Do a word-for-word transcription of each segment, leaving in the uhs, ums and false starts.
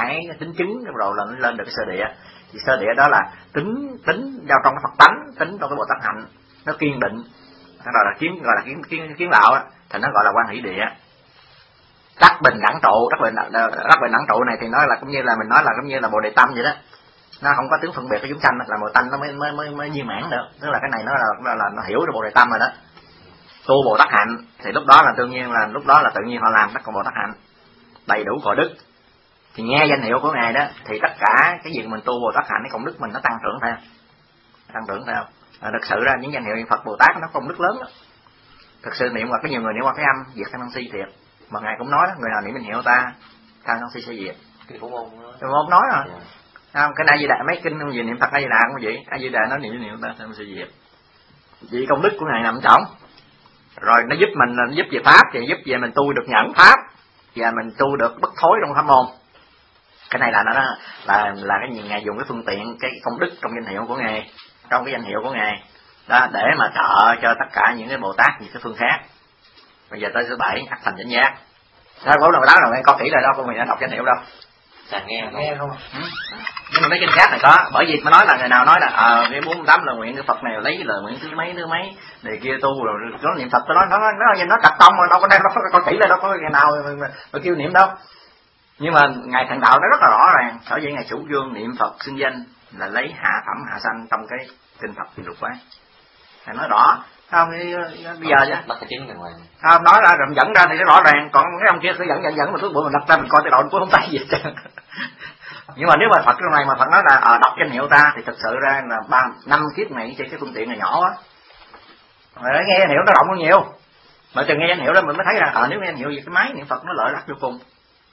cái tính chứng rồi là nó lên được cái sơ địa. Thì sơ địa đó là tính tính vào trong cái Phật tánh, tính trong cái Bồ Tát hạnh, nó kiên định, nó gọi là kiến gọi là kiến kiến kiến đạo á, thì nó gọi là quan hỷ địa. Đắc bình đẳng trụ, đắc bình đắc bình đẳng trụ này thì nói là cũng như là mình nói là cũng như là Bồ Đề Tâm vậy đó, nó không có tướng phân biệt với chúng sanh, là Bồ Tát nó mới mới mới, mới viên mãn được, tức là cái này nó là nó là nó hiểu được Bồ Đề Tâm rồi đó. Tu Bồ Tát hạnh thì lúc đó là tự nhiên là lúc đó là tự nhiên họ làm tất cả Bồ Tát hạnh đầy đủ cội đức. Thì nghe danh hiệu của ngài đó thì tất cả cái gì mình tu Bồ Tát hạnh cái công đức mình nó tăng trưởng theo, tăng trưởng theo. À, thực sự ra những danh hiệu Phật Bồ Tát nó công đức lớn đó. Thực sự niệm hoặc có nhiều người niệm qua cái âm diệt tham sân si thiệt, mà ngài cũng nói đó, người nào niệm danh hiệu ta tham sân si sẽ diệt. Cái cũng môn Rồi ông nói rồi. Yeah. Không, cái A Di Đà mấy kinh gì niệm Phật A Di Đà cũng vậy, A Di Đà nó niệm danh hiệu ta tham sân si diệt. Vì công đức của ngài nằm trong. Rồi nó giúp mình là nó giúp về pháp, thì giúp về mình tu được nhẫn pháp và mình tu được bất thối trong pháp môn. Cái này là nó là là cái gì ngài dùng cái phương tiện cái công đức trong danh hiệu của ngài, trong cái danh hiệu của ngài đó để mà trợ cho tất cả những cái Bồ Tát những cái phương khác. Bây giờ tới thứ bảy ắt thành chánh giác. Sao có đâu đó rồi nghe có kỹ rồi đâu, con mình đã đọc danh hiệu đâu. Chàng nghe nghe không? Ừ. Nhưng mà mấy kinh khác này có, bởi vì mới nói là người nào nói là ờ à, cái bốn mươi tám lời nguyện của Phật này lấy lời nguyện thứ mấy thứ mấy để kia tu rồi nó niệm Phật, tôi nói nó nó nó nó trật tông mà đâu có đang đâu có kỹ là đâu có ngày nào mà, mà, mà kêu niệm đâu. Nhưng mà ngài Thành Đạo nó rất là rõ ràng, sở dĩ ngài chủ trương niệm Phật xưng danh là lấy hạ phẩm hạ sanh trong cái kinh Phật Kim Lục Quán. Ngài nói rõ không, bây giờ chứ không nói ra rồi dẫn ra thì nó rõ ràng, còn mấy ông kia cứ dẫn dẫn dẫn mà thuốc bụi mình đặt ra mình coi tới đầu cũng không tay gì hết. Nhưng mà nếu mà Phật trong này mà Phật nói là à, đọc danh hiệu ta thì thực sự ra là ba năm kiếp này trên cái phương tiện này nhỏ quá, rồi nghe danh hiệu nó rộng hơn nhiều. Mà từ nghe danh hiệu đó mình mới thấy là à, nếu nghe danh hiệu gì cái máy niệm Phật nó lợi lắc vô cùng.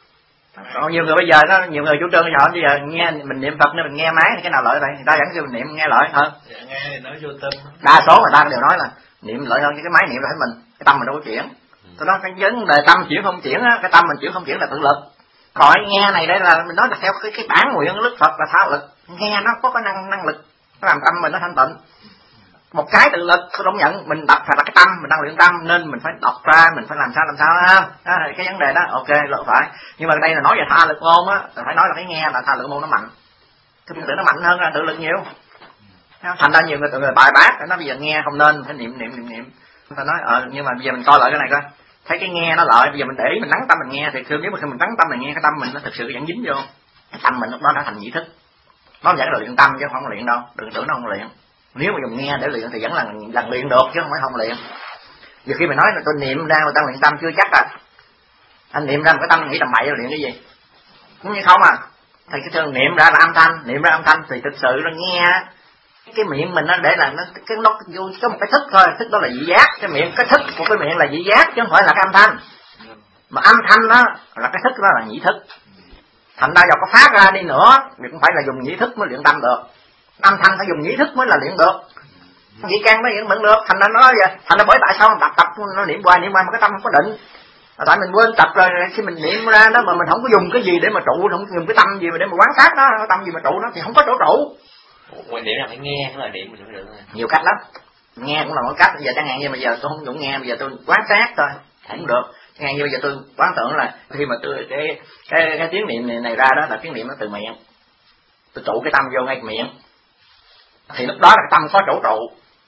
Còn nhiều người bây giờ nó nhiều người chủ trương bây giờ bây giờ nghe mình niệm Phật nên mình nghe máy thì cái nào lợi vậy? Người ta vẫn kêu mình niệm nghe lợi hơn. Dạ, nghe thì nói vô tâm. Đa số người ta đều nói là niệm lợi hơn, chứ cái máy niệm là mình cái tâm mình đâu có chuyển. Ừ. Tôi nói cái vấn đề tâm chuyển không chuyển á, cái tâm mình chuyển không chuyển là tự lực. Còn nghe này đây là mình nói là theo cái cái bản nguyện lực Phật là thao lực, nghe nó có cái năng năng lực, nó làm tâm mình nó thanh tịnh. Một cái tự lực tôi don't nhận, mình đọc phải là cái tâm, mình đang luyện tâm nên mình phải đọc ra, mình phải làm sao làm sao đó, đó cái vấn đề đó, ok là phải. Nhưng mà đây là nói về tha lực môn á, phải nói là cái nghe là tha lực môn nó mạnh, cái phương tiện nó mạnh hơn là tự lực nhiều. Thành ra nhiều người tự người bài bác, nó bây giờ nghe không nên phải niệm niệm niệm niệm. Ta nói ờ nhưng mà bây giờ mình coi lại cái này coi, thấy cái nghe nó lợi, bây giờ mình để ý mình lắng tâm mình nghe thì khi nếu mà khi mình lắng tâm mình nghe cái tâm mình nó thực sự dẫn dính vô, cái tâm mình lúc đó đã thành nhị thức, nó vẫn là luyện tâm chứ không luyện đâu, đừng tưởng nó không luyện. Nếu mà dùng nghe để luyện thì vẫn là lần luyện được chứ không phải không luyện. Giờ khi mình nói là tôi niệm ra mà ta luyện tâm chưa chắc à. Anh niệm ra một cái tâm nghĩ tầm bậy là luyện cái gì? Cũng như không à. Thì cái thường niệm ra là âm thanh, niệm ra âm thanh thì thực sự là nghe cái miệng mình nó để là nó cái nó vô có một cái thức thôi, thức đó là vị giác, cái miệng cái thức của cái miệng là vị giác chứ không phải là cái âm thanh. Mà âm thanh đó là cái thức đó là nhị thức. Thành ra dầu có phát ra đi nữa thì cũng phải là dùng nhị thức mới luyện tâm được. Âm thanh phải dùng nhị thức mới là luyện được. Vị can mới luyện được. Thành ra nó nói vậy. Thành ra bởi tại sao tập tập nó niệm hoài niệm hoài mà cái tâm không có định. Là tại mình quên tập rồi khi mình niệm ra đó mà mình không có dùng cái gì để mà trụ, không dùng cái tâm gì mà để mà quán sát nó, cái tâm gì mà trụ nó thì không có chỗ trụ. Quan điểm là phải nghe cái lời niệm mình được. Nhiều cách lắm. Nghe cũng là một cách. Bây giờ chẳng hạn như bây giờ tôi không dùng nghe, bây giờ tôi quán sát thôi cũng được. Chẳng hạn như bây giờ tôi quán tưởng là khi mà tôi cái cái cái tiếng niệm này, này ra đó là tiếng niệm nó từ miệng. Tôi trụ cái tâm vô ngay miệng. Thì lúc đó là cái tâm có chỗ trụ.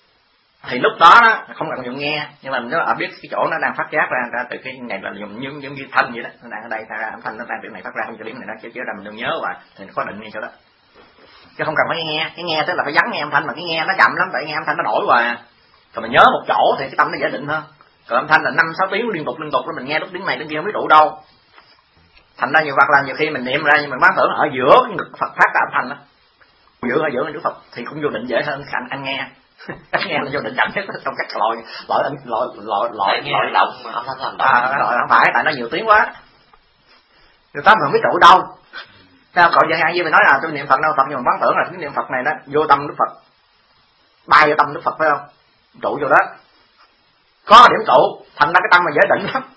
Thì lúc đó, đó không cần dùng nghe, nhưng mà nó ở biết cái chỗ nó đang phát giác ra, ra từ cái này là dùng giống giống như thanh vậy đó, nó đang ở đây ra âm thanh nó đang từ này phát ra không cho điểm này đó, chứ chứ là mình đừng nhớ và thì nó có định ngay chỗ đó. Chứ không cần phải nghe, cái nghe tức là phải vắng nghe âm thanh, mà cái nghe nó chậm lắm tại nghe âm thanh nó đổi hoài. Còn mình nhớ một chỗ thì cái tâm nó dễ định hơn. Còn âm thanh là năm sáu tiếng liên tục liên tục mình nghe lúc tiếng này tiếng kia không biết trụ đâu. Thành ra nhiều hoặc là nhiều khi mình niệm ra nhưng mình bán tưởng ở giữa cái ngực Phật phát ra âm thanh đó. Giữa ở giữa Đức Phật thì cũng vô định dễ hơn anh, anh nghe. Anh nghe là vô định chậm nhất trong các loại loại loại loại loại loại động mà âm thanh làm động. À, loại không phải tại nó nhiều tiếng quá. Người ta không biết trụ đâu. Sao cậu chẳng hạn như mình nói là tôi niệm Phật đâu, Phật nhưng mà bán tưởng là cái niệm Phật này đó vô tâm Đức Phật, bay vô tâm Đức Phật phải không? Trụ vô đó. Có điểm trụ, thành ra cái tâm mà dễ định lắm.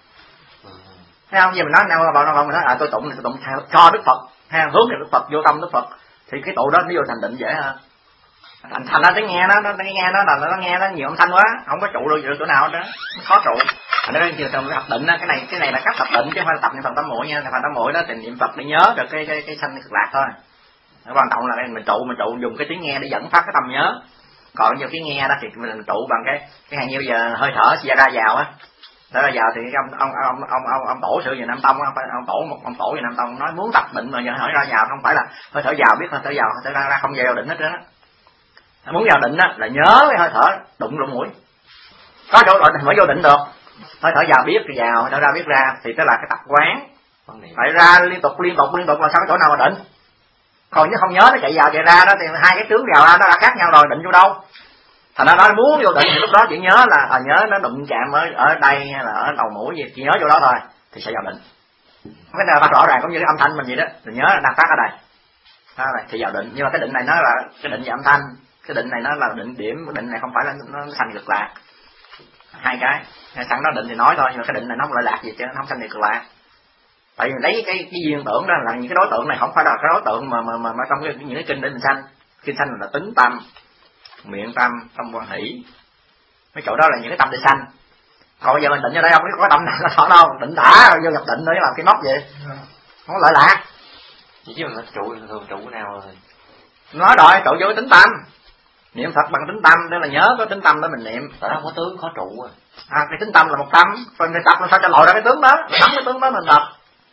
Thấy không? Giờ mình nói nào vào nào mình nói à tôi tụng này tôi tụng theo cho Đức Phật, hay hướng về Đức Phật vô tâm Đức Phật thì cái tụ đó nó vô thành định dễ hơn. thành thành ra tiếng nghe nó nó nghe nó là nó nghe nó nhiều âm thanh quá, không có trụ được chỗ nào đó, nó khó trụ. Thành ra chiều thường tập định á, cái này cái này là cách tập định chứ không phải là tập niệm Phật tám muội nha. Niệm Phật tám muội đó thì niệm Phật để nhớ được cái cái cái sanh cực lạc thôi. Nó quan trọng là mình trụ mình trụ dùng cái tiếng nghe để dẫn phát cái tâm nhớ. Còn nhiều cái nghe đó thì mình trụ bằng cái cái hàng nhiêu giờ hơi thở ra ra vào á. Đó là giờ thì ông ông ông ông ông, ông tổ sự về Nam Tông, ông, ông tổ một ông tổ về Nam Tông nói muốn tập định mà giờ hỏi ra vào, không phải là hơi thở vào biết hơi thở vào hơi thở ra, ra không vào định hết trơn á. Muốn vào định á là nhớ cái hơi thở đụng lỗ mũi, có chỗ định thì mới vô định được. Hơi thở vào biết thì vào, hơi thở ra biết ra thì đó là cái tập quán. Phải ra liên tục liên tục liên tục là sao có chỗ nào mà định. Còn nếu không nhớ nó chạy vào chạy ra đó thì hai cái tướng vào ra nó là khác nhau rồi, định vô đâu. Thành ra nó muốn vô định thì lúc đó chỉ nhớ là à, nhớ nó đụng chạm ở ở đây hay là ở đầu mũi gì, chỉ nhớ vô đó thôi thì sẽ vào định. Cái này ta rõ ràng cũng như cái âm thanh mình gì đó, thì nhớ đang phát ở đây. Đó này thì vào định, nhưng mà cái định này nó là cái định về âm thanh, cái định này nó là định điểm, cái định này không phải là nó thành cực lạc. Hai cái, sẵn nó định thì nói thôi, nhưng mà cái định này nó không lợi lạc gì chứ, nó không thành cực lạc. Tại vì lấy cái cái duyên tưởng đó là những cái đối tượng này không phải là cái đối tượng mà mà mà, mà trong cái, những cái kinh để mình sanh. Kinh sanh là tính tâm, miệng tâm, tâm quan hỷ. Mấy chỗ đó là những cái tâm để sanh. Còn bây giờ mình định ở đây không có tâm nào nó thọ đâu, định đã rồi vô nhập định nữa làm cái móc vậy. Không có lợi lạc. Chỉ chứ mà trụ thường trụ nào rồi. Nói rồi, trụ vô tính tâm. Niệm Phật bằng tính tâm, đó là nhớ có tính tâm đó mình niệm. Tại không có tướng khó trụ à. À, cái tính tâm là một tâm, còn người tập làm sao cho lòi ra cái tướng đó, nắm cái tướng đó mình tập.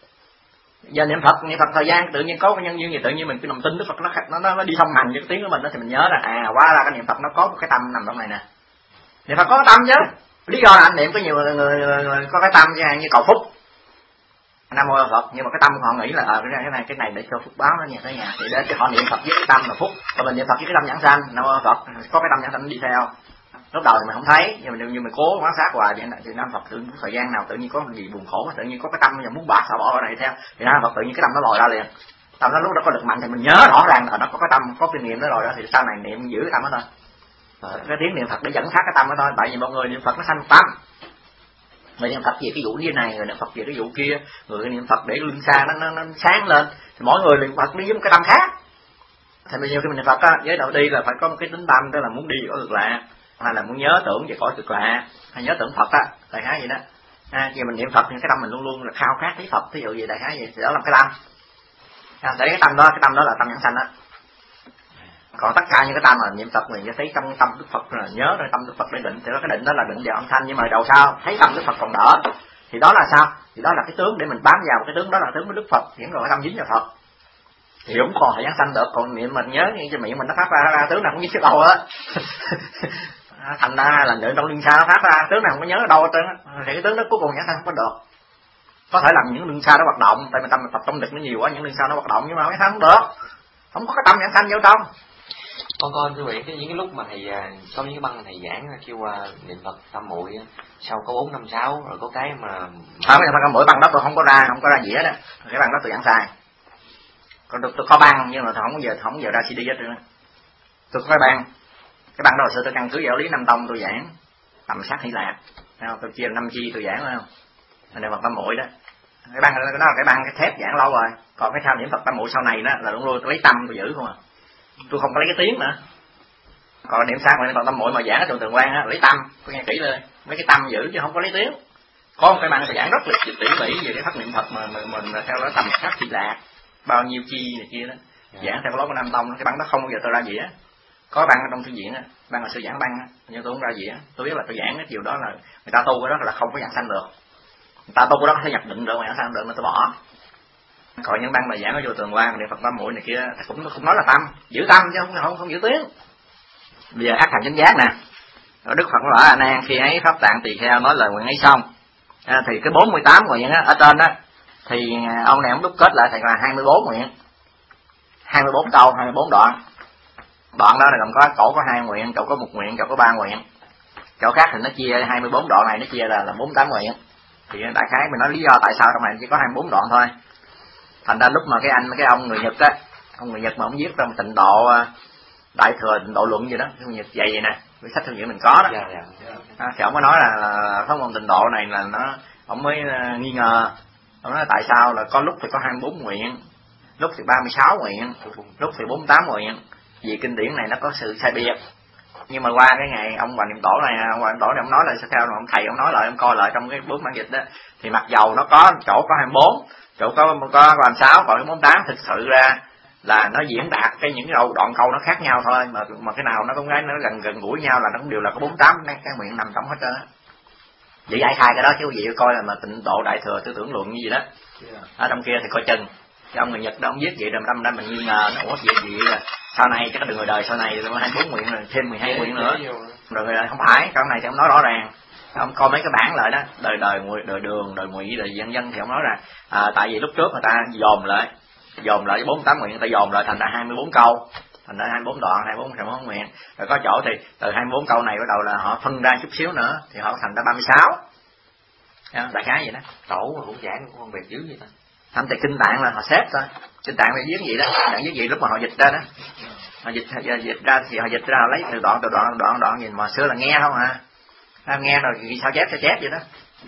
Giờ niệm Phật, niệm Phật thời gian tự nhiên có cái nhân duyên gì tự nhiên mình cái lòng tin Đức Phật nó nó nó, nó đi thông hành với cái tiếng của mình đó thì mình nhớ là à quá ra cái niệm Phật nó có một cái tâm nằm trong này nè. Niệm Phật có cái tâm chứ. Lý do là anh niệm có nhiều người, người, người, người có cái tâm như, như cầu phúc. Nam mô Phật, nhưng mà cái tâm họ nghĩ là à, cái này cái này cái này để cho phúc báo nó nhà tới nhà thì để cho họ niệm Phật với cái tâm là phúc, còn mình niệm Phật với cái tâm nhãn sanh. Nam mô Phật có cái tâm nhãn sanh đi theo. Lúc đầu thì mình không thấy, nhưng mà nhưng mà cố quan sát hoài vậy thì Nam Phật tự thời gian nào tự nhiên có gì buồn khổ, tự nhiên có cái tâm bây giờ muốn bạc xả bỏ cái này theo thì Nam Phật tự nhiên cái tâm nó lòi ra liền. Tâm nó lúc đó có lực mạnh thì mình nhớ rõ ràng là nó có cái tâm có kinh nghiệm nó lòi ra thì sau này niệm giữ cái tâm đó thôi. Rồi, cái tiếng niệm Phật để dẫn phát cái tâm đó thôi. Tại vì mọi người niệm Phật nó sanh tâm. Người niệm Phật về cái vụ như này, người niệm Phật về cái vụ kia, người niệm Phật để lưng xa nó, nó nó sáng lên thì mỗi người niệm Phật đi với một cái tâm khác. Thì bây giờ khi mình niệm Phật á, giới đầu tiên là phải có một cái tính tâm, tức là muốn đi ở cực lạc, hay là muốn nhớ tưởng về cõi cực lạc, hay nhớ tưởng Phật á, đại khái vậy đó. À, khi mình niệm Phật thì cái tâm mình luôn luôn là khao khát thấy Phật, ví dụ gì đại khái vậy thì đó là cái tâm. À, để cái tâm đó, cái tâm đó là tâm nhãn sanh á. Còn tất cả những cái tâm mà niệm Phật mình sẽ thấy trong tâm Đức Phật là nhớ rồi tâm Đức Phật để định, thì đó cái định đó là định vào âm thanh, nhưng mà đầu sau thấy tâm Đức Phật còn đỡ thì đó là sao? Thì đó là cái tướng để mình bám vào, cái tướng đó là tướng của Đức Phật, những rồi tâm dính vào Phật thì cũng còn phải giảng sanh được. Còn niệm mình nhớ như cho miệng mình nó phát ra, ra tướng nào cũng dính cái đầu á. Thành ra là niệm trong lưng xa nó phát ra tướng nào không có nhớ ở đâu hết trơn á, thì cái tướng đó cuối cùng giảng sanh không có được. Có thể làm những lưng xa nó hoạt động, tại mình tâm mình tập trong lực nó nhiều quá, những lưng xa nó hoạt động nhưng mà cái không được, không có cái tâm giảng sanh vô trong. Con coi thưa vị, cái những cái lúc mà thầy có những cái băng thầy giảng kêu uh, niệm Phật tam muội sau có bốn năm sáu rồi có cái mà không cái băng mỗi băng đó tôi không có ra không có ra dĩa đó, cái băng đó tôi giảng sai. Còn tôi, tôi có băng nhưng mà tôi không có giờ không có giờ ra xê đê hết nữa. Tôi có cái băng, cái băng đó hồi xưa tôi căn cứ giáo lý Nam Tông tôi giảng tầm sát Hy Lạp, tôi chia năm chi tôi giảng phải không? Niệm Phật tam muội đó. Cái băng đó là cái băng cái thép giảng lâu rồi, còn cái sao niệm Phật tam muội sau này đó là luôn luôn tôi lấy tâm tôi giữ không à. Tôi không có lấy cái tiếng nữa. Còn niệm sao niệm Phật tam muội mà giảng ở trường Tường Quang á lấy tâm, tôi nghe kỹ lên, mấy cái tâm giữ chứ không có lấy tiếng. Có một cái băng tôi giảng rất là tỉ mỉ về cái pháp niệm Phật mà mình, mình theo đó tầm sát Hy Lạp, bao nhiêu chi này kia đó, yeah. Giảng theo lối của Nam Tông, cái băng đó không bao giờ tôi ra dĩa. Có băng ở trong thư viện á, băng là sư giảng băng á, nhưng tôi không ra dĩa. Tôi biết là tôi giảng cái chiều đó là người ta tu cái đó là không có giảng sanh được, người ta tu cái đó có thể nhập định được mà giảng sanh được nên tôi bỏ. Còn những băng mà giảng ở vô Tường Quang niệm Phật tam muội này kia cũng cũng nói là tâm, giữ tâm chứ không không không giữ tiếng. Bây giờ ác hành chánh giác nè, Đức Phật nói A Nan khi ấy pháp tạng tỳ kheo nói lời nguyện ấy xong, à, thì cái bốn mươi tám nguyện á ở trên đó thì ông này ông đúc kết lại thành là hai mươi bốn nguyện, hai mươi bốn câu, hai mươi bốn đoạn. Đoạn đó là gồm có chỗ có hai nguyện, chỗ có một nguyện, chỗ có ba nguyện, chỗ khác thì nó chia hai mươi bốn đoạn này nó chia là là bốn mươi tám nguyện. Thì đại khái mình nói lý do tại sao trong này chỉ có hai mươi bốn đoạn thôi. Thành ra lúc mà cái anh cái ông người Nhật á, ông người Nhật mà ông viết trong Tịnh Độ Đại Thừa Tịnh Độ Luận gì đó, người Nhật dạy vậy nè, cái sách thư viện mình có đó. Yeah, yeah, yeah. À, thì ông mới nói là, là pháp môn Tịnh Độ này là nó, ông mới uh, nghi ngờ, ông nói tại sao là có lúc thì có hai mươi bốn nguyện, lúc thì ba mươi sáu nguyện, lúc thì bốn mươi tám nguyện. vì kinh điển này nó có sự sai biệt. Nhưng mà qua cái ngày ông Hoàng Niệm Tổ này, ông Hoàng Niệm Tổ này ông nói là sao theo ông thầy ông nói lại, ông coi lại trong cái bốn bản dịch đó, thì mặc dầu nó có chỗ có hai mươi bốn, chỗ có có ba mươi sáu, còn cái bốn mươi tám thực sự ra là nó diễn đạt cái những cái đầu đoạn câu nó khác nhau thôi, mà mà cái nào nó có cái nó gần gần gũi nhau là nó cũng đều là có bốn mươi tám cái, cái nguyện nằm trong hết trơn á. Vậy giải khai cái đó chứ quý vị coi là mà Tịnh Độ Đại Thừa Tư Tưởng Luận như gì đó. Ở trong kia thì coi chừng. Cái ông người Nhật đó ông viết vậy đâm đâm đâm mình nghi ngờ nó ủa gì gì là sau này chắc là người đời sau này hai mươi bốn nguyện rồi thêm mười hai nguyện nữa. Rồi người đời không phải, cái này thì ông nói rõ ràng. Ông coi mấy cái bản lại đó, đời đời đời đường, đời ngụy, đời dân dân thì ông nói là à, tại vì lúc trước người ta dồn lại, dồn lại bốn mươi tám nguyện, người ta dồn lại thành là hai mươi bốn câu, thành ra hai mươi bốn đoạn, hai mươi bốn hai mươi bốn nguyện. Rồi có chỗ thì từ hai mươi bốn câu này bắt đầu là họ phân ra chút xíu nữa thì họ thành ra ba mươi sáu. Đại khái vậy đó. Tổ mà cũng giảng cũng không biệt dữ vậy ta. Thậm thì kinh tạng là họ xếp thôi, kinh tạng là viết gì đó, tạng viết gì lúc mà họ dịch ra đó, họ dịch dịch ra thì họ dịch ra họ lấy từ đoạn từ đoạn đoạn đoạn gì mà xưa là nghe không à, à nghe rồi thì sao chép sao chép vậy đó.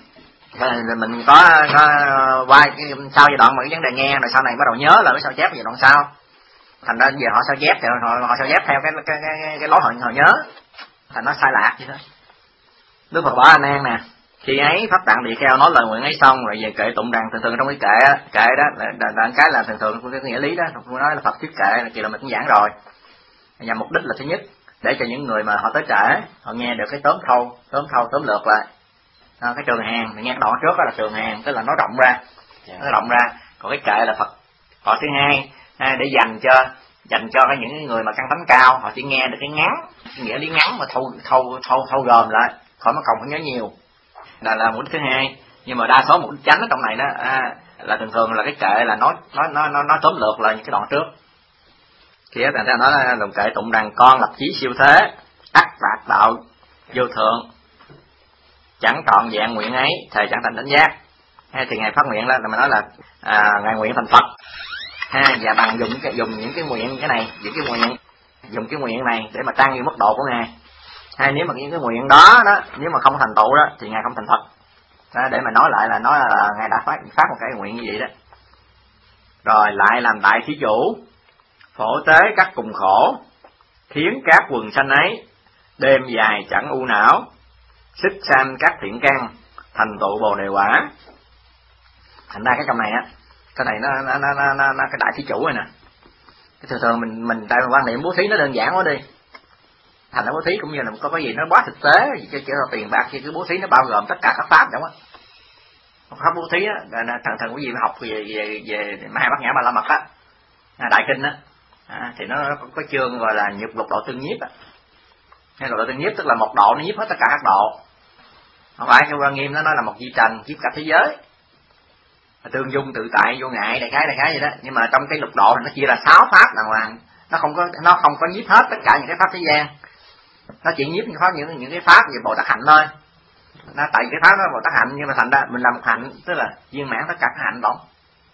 Rồi mình có, có qua sau giai đoạn mà cái vấn đề nghe rồi sau này bắt đầu nhớ là cái sao chép giai đoạn sau, thành ra giờ họ sao chép thì họ họ sao chép theo cái cái cái, cái lối họ họ nhớ, thành nó sai lạc vậy đó. Đức Phật Bảo A Nan nè, khi ấy Pháp Tạng Tỳ Kheo nói lời nguyện ấy xong rồi về kệ tụng rằng thường thường trong cái kệ kệ đó là, là, là cái là thường thường cái nghĩa lý đó, tôi nói là Phật thuyết kệ là kỳ là mình cũng giảng rồi, nhằm mục đích là thứ nhất để cho những người mà họ tới trễ họ nghe được cái tóm thâu tóm thâu tóm lược lại à, cái trường hàng thì nghe đoạn trước đó là trường hàng, tức là nó rộng ra nó rộng ra, còn cái kệ là Phật. Còn thứ hai à, để dành cho dành cho cái những người mà căn tánh cao họ chỉ nghe được cái ngắn, cái nghĩa lý ngắn mà thâu thâu thâu thâu gồm lại, khỏi mất công phải nhớ nhiều. Là là mục đích thứ hai, nhưng mà đa số mục đích chánh ở trong này đó à, là thường thường là cái kệ là nói nói nói nói, nói tóm lược là những cái đoạn trước. Thì thành ra nói là lòng kệ tụng rằng con lập chí siêu thế, ắt đạt đạo vô thượng, chẳng trọn vẹn nguyện ấy, thầy chẳng thành đánh giác. Ha, thì ngài phát nguyện là mình nói là à, ngài nguyện thành Phật. Ha, và bằng dùng cái dùng những cái nguyện cái này, những cái nguyện dùng cái nguyện này để mà tăng như mức độ của ngài. Hay nếu mà những cái nguyện đó đó nếu mà không thành tựu đó thì ngài không thành Phật đó, để mà nói lại là nói là ngài đã phát phát một cái nguyện như vậy đó. Rồi lại làm đại thí chủ, phổ tế các cùng khổ, khiến các quần sanh ấy đêm dài chẳng u não, sức sanh các thiện căn, thành tựu bồ đề quả. Thành ra cái trong này á, cái này nó nó nó nó, nó, nó cái đại thí chủ này nè. Cái thường thường mình mình tại quan niệm bố thí nó đơn giản quá đi. Thành ra bố thí cũng như là có cái gì nó quá thực tế, cái kiểu là tiền bạc thì cái bố thí nó bao gồm tất cả các pháp đúng không á. Pháp bố thí á, thần thần quý vị học về về về hai bát nhã ba la mật á, đại kinh á, à, thì nó có, có chương gọi là nhục lục độ tương nhiếp á. Hay lục độ tương nhiếp tức là một độ nó nhiếp hết tất cả các độ. Không phải trong Quan Nghiêm nó nói là một di trần nhiếp cả thế giới, tương dung tự tại vô ngại đại khái đại khái vậy đó. Nhưng mà trong cái lục độ nó chia là sáu pháp đàng hoàng, nó không có nó không có nhiếp hết tất cả những cái pháp thế gian, nó chỉ nhiếp những pháp những những cái pháp về Bồ Tát hạnh thôi. Nó tại cái pháp đó Bồ Tát hạnh, nhưng mà thành ra mình làm một hạnh tức là viên mãn tất cả các hạnh bổng.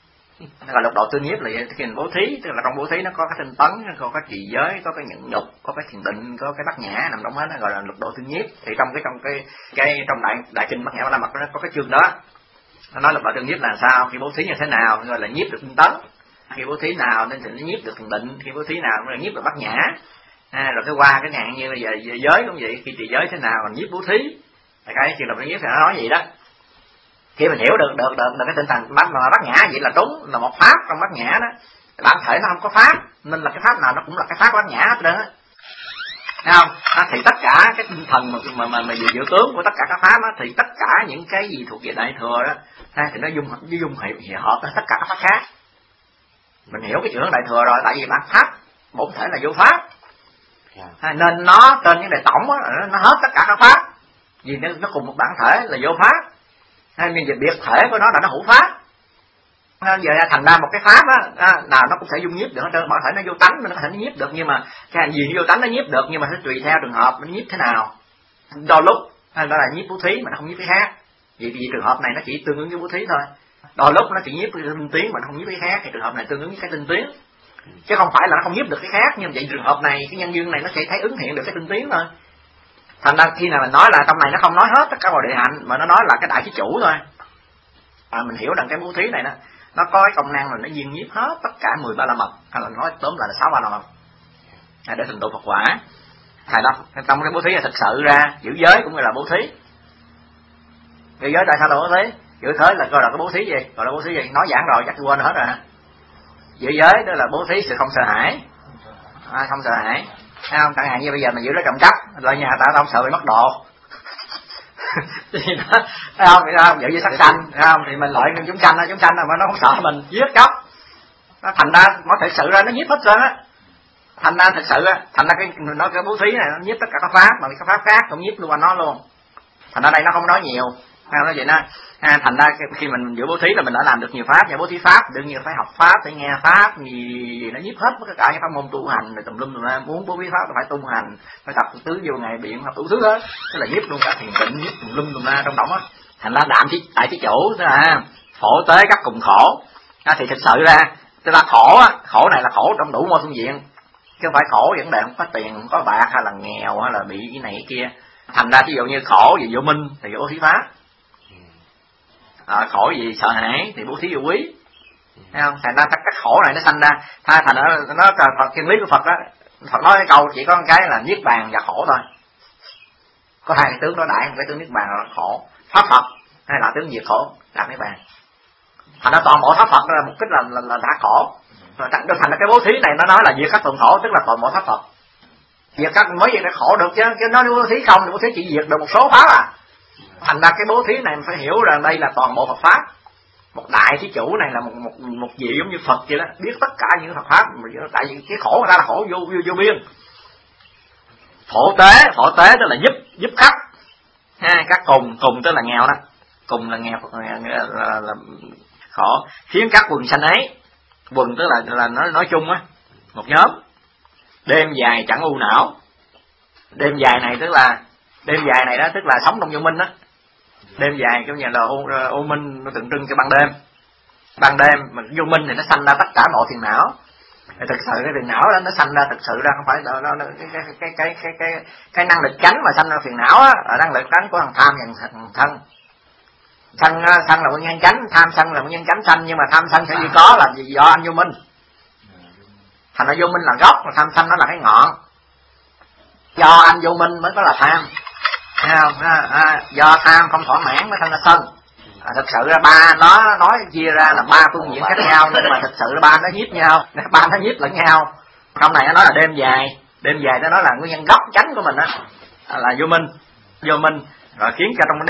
Nó gọi lục độ tương nhiếp là khi mình bố thí, tức là trong bố thí nó có cái tinh tấn, có cái trì giới, có cái nhẫn nhục, có cái thiền định, có cái bát nhã nằm trong hết, nó gọi là lục độ tương nhiếp. Thì trong cái trong cái cái trong đại đại kinh bát nhã ba la mật nó có cái chương đó, nó nói lục độ tương nhiếp là sao, khi bố thí như thế nào gọi là nhiếp được tinh tấn, khi bố thí nào nên thì nó nhiếp được thiền định, khi bố thí nào nó là nhiếp được bát nhã. À, rồi cái qua cái ngàn như là về, về giới cũng vậy, khi trì giới thế nào còn nhiếp bố thí, cái chuyện là bố nhiếp thì nó nói gì đó. Khi mình hiểu được được được, được cái tinh thần bát mà bát nhã vậy là đúng là một pháp trong bát nhã đó, bản thể nó không có pháp nên là cái pháp nào nó cũng là cái pháp bát nhã hết đó, thấy không? À, thì tất cả cái tinh thần mà mà mà, mà dự tướng của tất cả các pháp đó, thì tất cả những cái gì thuộc về đại thừa đó à, thì nó dung nó dung hợp hợp với tất cả các pháp khác. Mình hiểu cái chuyện đại thừa rồi, tại vì bản pháp bổn thể là vô pháp. À, nên nó trên những đại tổng đó, nó hết tất cả các pháp vì nó, nó cùng một bản thể là vô pháp. À, nhưng về biệt thể của nó là nó hữu pháp, nên giờ thành ra một cái pháp á à, nào nó cũng sẽ dung nhiếp được hết trơn. Bản thể nó vô tánh nó có thể nó nhiếp được, nhưng mà cái hành gì nó vô tánh nó nhiếp được, nhưng mà nó tùy theo trường hợp nó nhiếp thế nào. Đôi lúc nó là nhiếp bố thí mà nó không nhiếp cái khác, vì vì trường hợp này nó chỉ tương ứng với bố thí thôi. Đôi lúc nó chỉ nhiếp cái tinh tiến mà nó không nhiếp cái khác, thì trường hợp này tương ứng với cái tinh tiến, chứ không phải là nó không nhiếp được cái khác. Nhưng vậy trường hợp này cái nhân duyên này nó sẽ thấy ứng hiện được cái tinh tiến thôi. Thành ra khi nào mình nói là trong này nó không nói hết tất cả bồ đề hạnh, mà nó nói là cái đại thí chủ thôi. À, mình hiểu rằng cái bố thí này đó nó có cái công năng là nó duyên nhiếp hết tất cả mười ba la mật, hay là nói tóm lại là sáu ba la mật. để thành tựu Phật quả. Thầy đó trong cái bố thí là thực sự ra giữ giới cũng là bố thí. Giữ giới tại sao là bố thí? Giữ giới là gọi là cái bố thí gì? Gọi là bố thí gì? Nói giảng rồi chắc quên hết rồi. Giữ giới đó là bố thí sự không sợ hãi, à, không sợ hãi. Thấy không? Chẳng hạn như bây giờ mình giữ lấy trộm cắp, lại nhà ta không sợ bị mất đồ. Thì nó, thấy không? Thấy không? Giữ với sắc xanh, thấy không? Thì mình loại chúng sanh, chúng sanh mà nó không sợ mình giết cắp. Nó thành ra nó thực sự ra nó nhiếp hết trơn á. Thành ra thực sự á, thành ra cái nó cái bố thí này nó nhiếp tất cả các pháp, mà các pháp khác cũng nhiếp luôn qua nó luôn. Thành ra đây nó không nói nhiều. Hay nói vậy đó. À, thành ra khi mình giữ bố thí là mình đã làm được nhiều pháp, và bố thí pháp đương nhiên phải học pháp, phải nghe pháp, gì, gì nó nhiếp hết tất cả những pháp môn tu hành rồi tùm lum tùm la. Muốn bố thí pháp là phải tu hành, phải tập tứ vô ngày biện, học đủ thứ hết, tức là nhiếp luôn cả thiền định, nhiếp tùm lum tùm la trong động á. Thành ra đạm chỉ tại cái chỗ tức là khổ tế các cùng khổ. À, thì thực sự ra tức là khổ á, khổ này là khổ trong đủ mọi phương diện, chứ không phải khổ vấn đề không có tiền, không có bạc, hay là nghèo, hay là bị cái này cái kia. Thành ra ví dụ như khổ vì vô minh thì bố thí pháp, à, khổ gì sợ hãi thì bố thí vô quý, thấy không? Thành ra các khổ này nó sanh ra, thay thành nó nó Phật thiên lý của Phật đó, Phật nói cái câu chỉ có một cái là niết bàn và khổ thôi, có hai cái tướng đó đại, một cái tướng niết bàn là khổ, pháp Phật hay là tướng diệt khổ là niết bàn. Thành ra toàn bộ pháp Phật là mục đích là, là, là đã khổ, rồi thành ra cái bố thí này nó nói là diệt các tuần khổ, tức là toàn bộ pháp Phật. Diệt các mới gì nó khổ được chứ, chứ nó bố thí không thì bố thí chỉ diệt được một số pháp à. Thành ra cái bố thí này mình phải hiểu rằng đây là toàn bộ Phật pháp. Một đại thí chủ này là một một một vị giống như Phật vậy đó, biết tất cả những Phật pháp, tại vì cái khổ người ta là khổ vô vô, vô biên. Phổ tế, phổ tế tức là giúp giúp khắp. Ha, các cùng cùng tức là nghèo đó, cùng là nghèo là, là, là, là khổ, khiến các quần sanh ấy, quần tức là là nói nói chung á, một nhóm. Đêm dài chẳng u não. Đêm dài này tức là đêm dài này đó tức là sống trong vô minh đó. Đêm dài kiểu như là u, u minh nó tượng trưng cho ban đêm. Ban đêm mà vô minh thì nó sanh ra tất cả mọi phiền não. Thì thực sự cái phiền não đó nó sanh ra thực sự ra không phải đó, đó, cái, cái cái cái cái cái cái năng lực tránh mà sanh ra phiền não á, là năng lực tránh của thằng tham và thằng thân. Thân thân là nguyên nhân tránh, tham sân là nguyên nhân tránh sanh, nhưng mà tham sân sẽ chỉ có là vì do anh vô minh. Thành ra vô minh là gốc, mà tham sân nó là cái ngọn. Do anh vô minh mới có là tham, thấy không? À, à, do tham không thỏa mãn mới thành ra sân. À, thực sự ra ba nó nói chia ra là ba phương diện khác nhau, nhưng mà thực sự là ba nó nhiếp nhau, ba nó nhiếp lẫn nhau. Trong này nó nói là đêm dài, đêm dài nó nói là nguyên nhân gốc chánh của mình á, là vô minh, vô minh rồi khiến cho trong